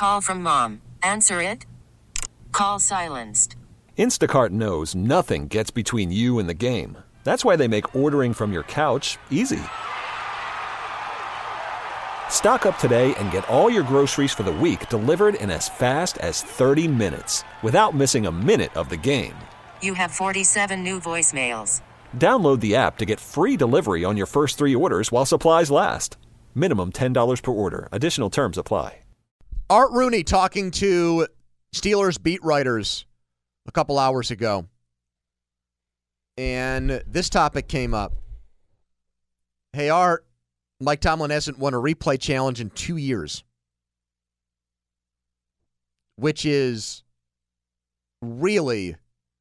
Call from mom. Answer it. Call silenced. Instacart knows nothing gets between you and the game. That's why they make ordering from your couch easy. Stock up today and get all your groceries for the week delivered in as fast as 30 minutes without missing a minute of the game. You have 47 new voicemails. Download the app to get free delivery on your first 3 orders while supplies last. Minimum $10 per order. Additional terms apply. Art Rooney talking to Steelers beat writers a couple hours ago. And this topic came up. Hey, Art, Mike Tomlin hasn't won a replay challenge in 2 years. Which is really...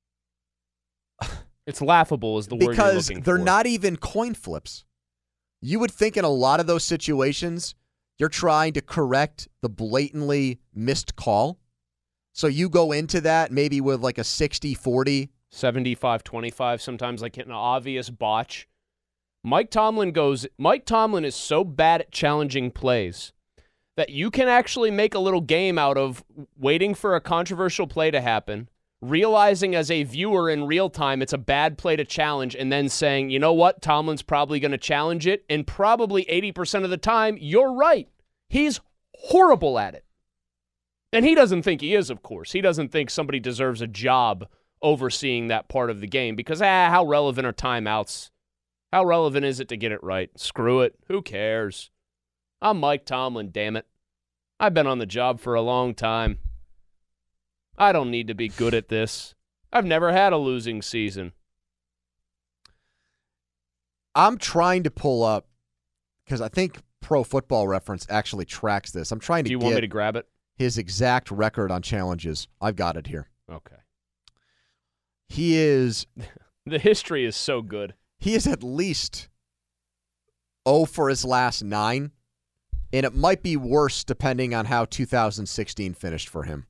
It's laughable is the word you're looking for. Because they're not even coin flips. You would think in a lot of those situations, you're trying to correct the blatantly missed call. So you go into that maybe with like a 60-40. 75-25, sometimes like an obvious botch. Mike Tomlin is so bad at challenging plays that you can actually make a little game out of waiting for a controversial play to happen, realizing as a viewer in real time it's a bad play to challenge, and then saying, you know what, Tomlin's probably going to challenge it, and probably 80% of the time, you're right. He's horrible at it. And he doesn't think he is, of course. He doesn't think somebody deserves a job overseeing that part of the game because, how relevant are timeouts? How relevant is it to get it right? Screw it. Who cares? I'm Mike Tomlin, damn it. I've been on the job for a long time. I don't need to be good at this. I've never had a losing season. I'm trying to pull up, because I think Pro Football Reference actually tracks this. I'm trying to Do you get want me to grab it? His exact record on challenges. I've got it here. Okay. He is... The history is so good. He is at least 0 for his last 9, and it might be worse depending on how 2016 finished for him.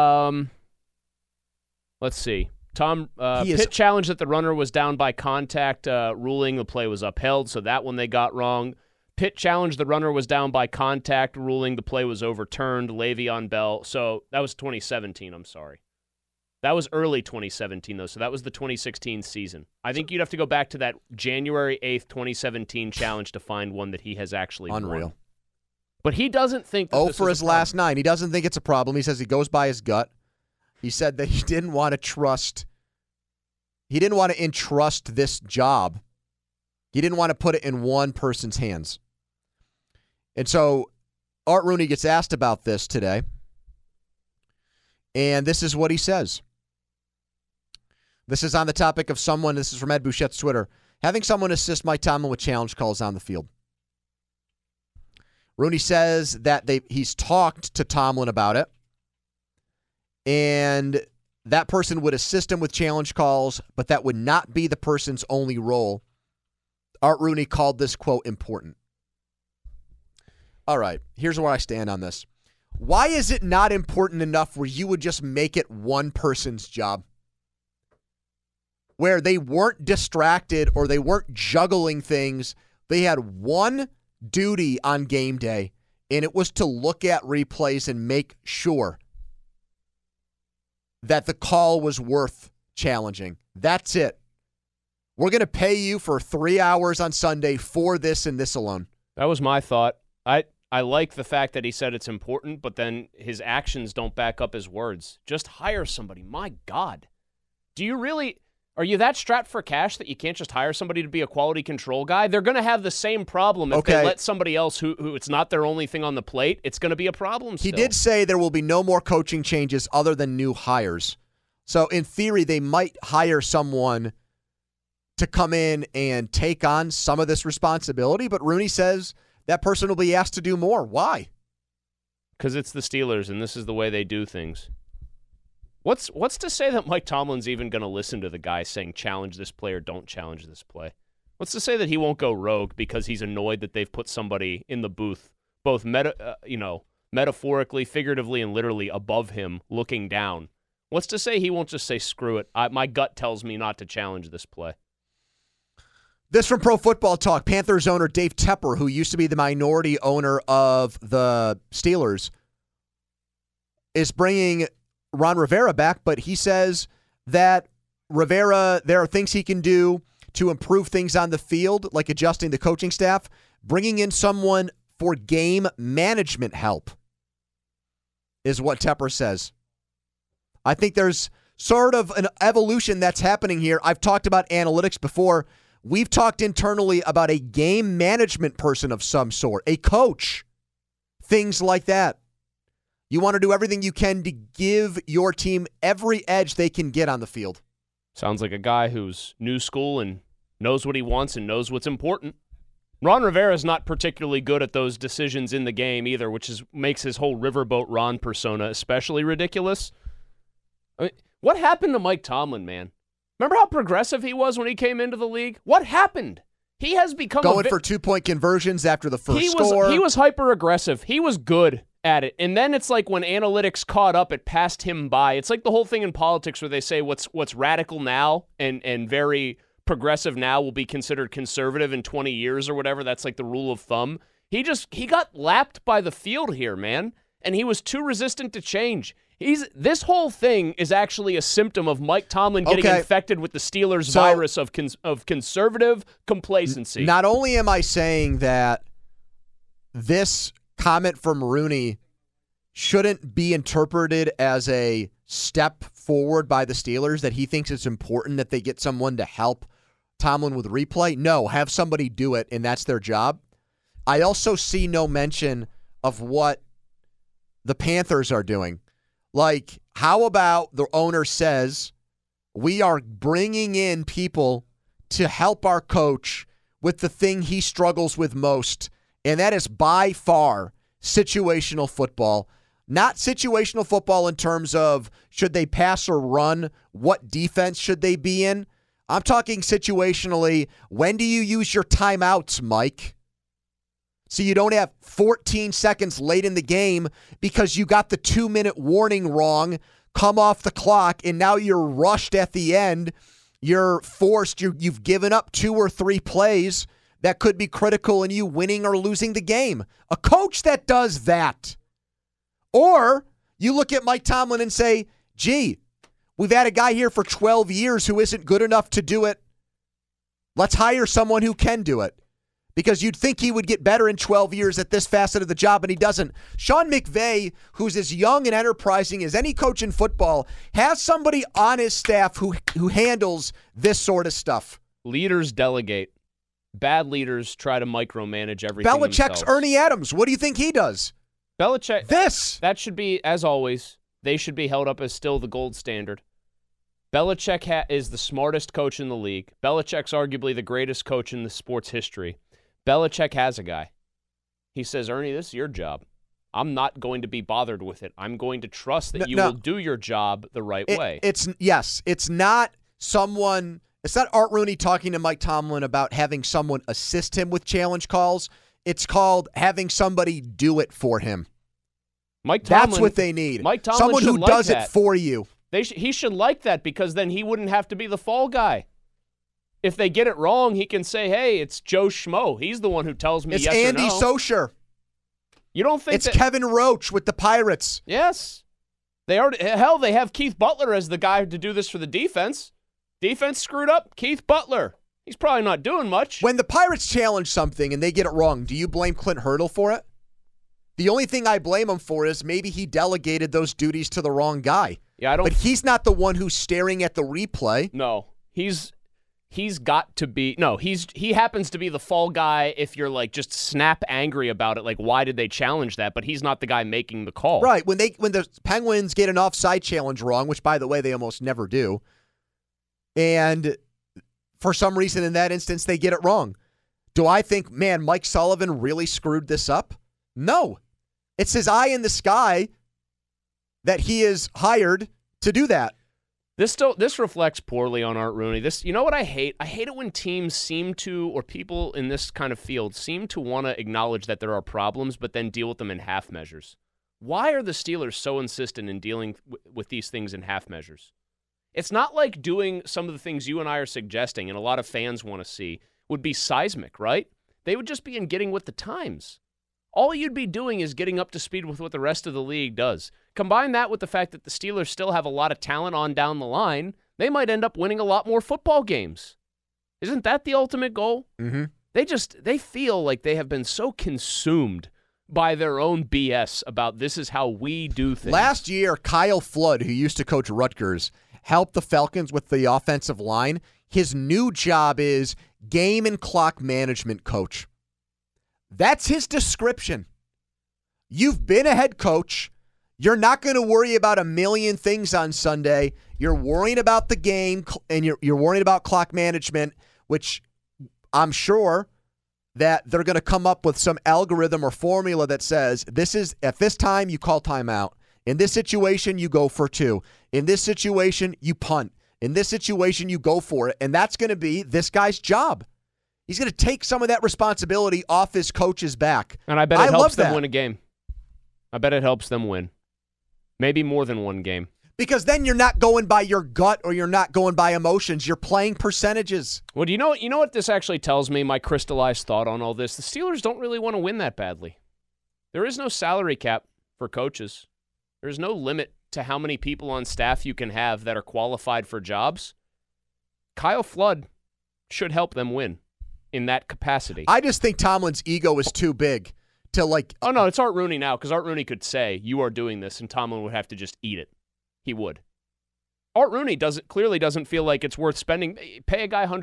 Let's see. Pitt challenged that the runner was down by contact, ruling the play was upheld, so that one they got wrong. Pitt challenged the runner was down by contact, ruling the play was overturned. Le'Veon Bell. So that was 2017, I'm sorry. That was early 2017, though, so that was the 2016 season. I think you'd have to go back to that January 8th, 2017 challenge to find one that he has actually Unreal. won. But he doesn't think that 0 this for is his last 9. He doesn't think it's a problem. He says he goes by his gut. He said that he didn't want to entrust this job. He didn't want to put it in one person's hands. And so Art Rooney gets asked about this today. And this is what he says. This is on the topic of someone, this is from Ed Bouchette's Twitter, having someone assist Mike Tomlin with challenge calls on the field. Rooney says that he's talked to Tomlin about it, and that person would assist him with challenge calls, but that would not be the person's only role. Art Rooney called this, quote, important. All right, here's where I stand on this. Why is it not important enough where you would just make it one person's job? Where they weren't distracted or they weren't juggling things. They had one duty on game day, and it was to look at replays and make sure that the call was worth challenging. That's it. We're going to pay you for 3 hours on Sunday for this and this alone. That was my thought. I like the fact that he said it's important, but then his actions don't back up his words. Just hire somebody. My God. Are you that strapped for cash that you can't just hire somebody to be a quality control guy? They're going to have the same problem if they let somebody else who it's not their only thing on the plate. It's going to be a problem still. He did say there will be no more coaching changes other than new hires. So in theory, they might hire someone to come in and take on some of this responsibility, but Rooney says that person will be asked to do more. Why? Because it's the Steelers, and this is the way they do things. What's to say that Mike Tomlin's even going to listen to the guy saying challenge this play or don't challenge this play? What's to say that he won't go rogue because he's annoyed that they've put somebody in the booth, both metaphorically, figuratively, and literally above him, looking down? What's to say he won't just say screw it? My gut tells me not to challenge this play. This from Pro Football Talk. Panthers owner Dave Tepper, who used to be the minority owner of the Steelers, is bringing Ron Rivera back, but he says that Rivera, there are things he can do to improve things on the field, like adjusting the coaching staff, bringing in someone for game management help, is what Tepper says. I think there's sort of an evolution that's happening here. I've talked about analytics before. We've talked internally about a game management person of some sort, a coach, things like that. You want to do everything you can to give your team every edge they can get on the field. Sounds like a guy who's new school and knows what he wants and knows what's important. Ron Rivera is not particularly good at those decisions in the game either, which makes his whole Riverboat Ron persona especially ridiculous. I mean, what happened to Mike Tomlin, man? Remember how progressive he was when he came into the league? What happened? He has become going for 2-point conversions after the first score. He was hyper aggressive. He was good at it. And then it's like when analytics caught up, it passed him by. It's like the whole thing in politics where they say what's radical now and very progressive now will be considered conservative in 20 years or whatever. That's like the rule of thumb. He got lapped by the field here, man. And he was too resistant to change. This whole thing is actually a symptom of Mike Tomlin getting infected with the Steelers virus of conservative complacency. Not only am I saying that this comment from Rooney shouldn't be interpreted as a step forward by the Steelers, that he thinks it's important that they get someone to help Tomlin with replay. No, have somebody do it, and that's their job. I also see no mention of what the Panthers are doing. Like, how about the owner says, we are bringing in people to help our coach with the thing he struggles with most, and that is by far situational football. Not situational football in terms of should they pass or run, what defense should they be in. I'm talking situationally, when do you use your timeouts, Mike? So you don't have 14 seconds late in the game because you got the 2-minute warning wrong, come off the clock, and now you're rushed at the end. You're forced, you've given up 2 or 3 plays that could be critical in you winning or losing the game. A coach that does that. Or you look at Mike Tomlin and say, gee, we've had a guy here for 12 years who isn't good enough to do it. Let's hire someone who can do it. Because you'd think he would get better in 12 years at this facet of the job, and he doesn't. Sean McVay, who's as young and enterprising as any coach in football, has somebody on his staff who handles this sort of stuff. Leaders delegate. Bad leaders try to micromanage everything Belichick's themselves. Ernie Adams. What do you think he does? Belichick. That should be, as always, they should be held up as still the gold standard. Belichick is the smartest coach in the league. Belichick's arguably the greatest coach in the sport's history. Belichick has a guy. He says, Ernie, this is your job. I'm not going to be bothered with it. I'm going to trust that you will do your job the right way. It's not Art Rooney talking to Mike Tomlin about having someone assist him with challenge calls. It's called having somebody do it for him. Mike Tomlin, that's what they need. Mike Tomlin someone who like does that. It for you. He should like that because then he wouldn't have to be the fall guy. If they get it wrong, he can say, hey, it's Joe Schmo. He's the one who tells me it's yes Andy or no. Socher. You don't think it's Kevin Roach with the Pirates. Yes. They have Keith Butler as the guy to do this for the defense. Defense screwed up. Keith Butler. He's probably not doing much. When the Pirates challenge something and they get it wrong, do you blame Clint Hurdle for it? The only thing I blame him for is maybe he delegated those duties to the wrong guy. Yeah, But he's not the one who's staring at the replay. No. He happens to be the fall guy if you're like just snap angry about it, like why did they challenge that? But he's not the guy making the call. Right. When the Penguins get an offside challenge wrong, which by the way they almost never do, and for some reason in that instance they get it wrong. Do I think, man, Mike Sullivan really screwed this up? No. It's his eye in the sky that he is hired to do that. This reflects poorly on Art Rooney. You know what I hate? I hate it when teams seem to, or people in this kind of field, seem to want to acknowledge that there are problems, but then deal with them in half measures. Why are the Steelers so insistent in dealing with these things in half measures? It's not like doing some of the things you and I are suggesting, and a lot of fans want to see, would be seismic, right? They would just be in getting with the times. all you'd be doing is getting up to speed with what the rest of the league does. Combine that with the fact that the Steelers still have a lot of talent on down the line, they might end up winning a lot more football games. Isn't that the ultimate goal? Mm-hmm. They feel like they have been so consumed by their own BS about this is how we do things. Last year, Kyle Flood, who used to coach Rutgers, helped the Falcons with the offensive line. His new job is game and clock management coach. That's his description. You've been a head coach. You're not going to worry about a million things on Sunday. You're worrying about the game, and you're worrying about clock management, which I'm sure that they're going to come up with some algorithm or formula that says, this is at this time you call timeout. In this situation, you go for 2. In this situation, you punt. In this situation, you go for it. And that's going to be this guy's job. He's going to take some of that responsibility off his coach's back. And I bet it helps them win a game. I bet it helps them win. Maybe more than one game. Because then you're not going by your gut or you're not going by emotions. You're playing percentages. Well, do you know what this actually tells me, my crystallized thought on all this? The Steelers don't really want to win that badly. There is no salary cap for coaches. There's no limit to how many people on staff you can have that are qualified for jobs. Kyle Flood should help them win in that capacity. I just think Tomlin's ego is too big to like... Oh, no, it's Art Rooney now, because Art Rooney could say, you are doing this, and Tomlin would have to just eat it. He would. Art Rooney clearly doesn't feel like it's worth spending. Pay a guy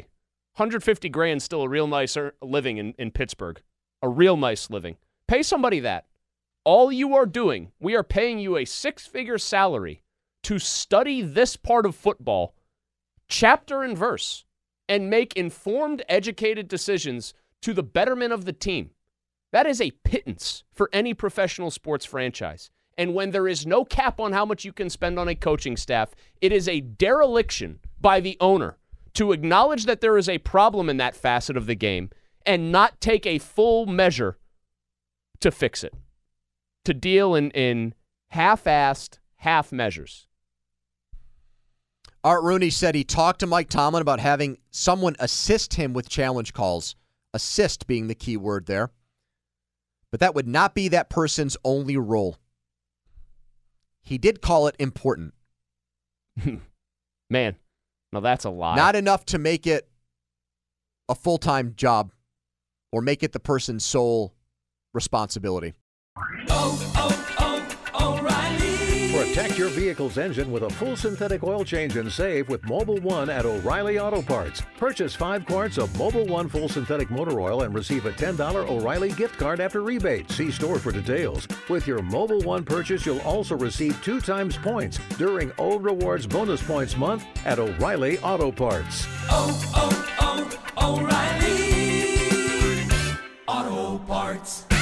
$150,000 still a real nice living in Pittsburgh. A real nice living. Pay somebody that. All you are doing, we are paying you a 6-figure salary to study this part of football, chapter and verse, and make informed, educated decisions to the betterment of the team. That is a pittance for any professional sports franchise. And when there is no cap on how much you can spend on a coaching staff, it is a dereliction by the owner to acknowledge that there is a problem in that facet of the game and not take a full measure to fix it, to deal in half-assed half measures. Art Rooney said he talked to Mike Tomlin about having someone assist him with challenge calls, assist being the key word there. But that would not be that person's only role. He did call it important. Man, now that's a lie. Not enough to make it a full-time job or make it the person's sole responsibility. O'Reilly. Protect your vehicle's engine with a full synthetic oil change and save with Mobil 1 at O'Reilly Auto Parts. Purchase 5 quarts of Mobil 1 full synthetic motor oil and receive a $10 O'Reilly gift card after rebate. See store for details. With your Mobil 1 purchase, you'll also receive 2 times points during O Rewards Bonus Points Month at O'Reilly Auto Parts. O'Reilly Auto Parts.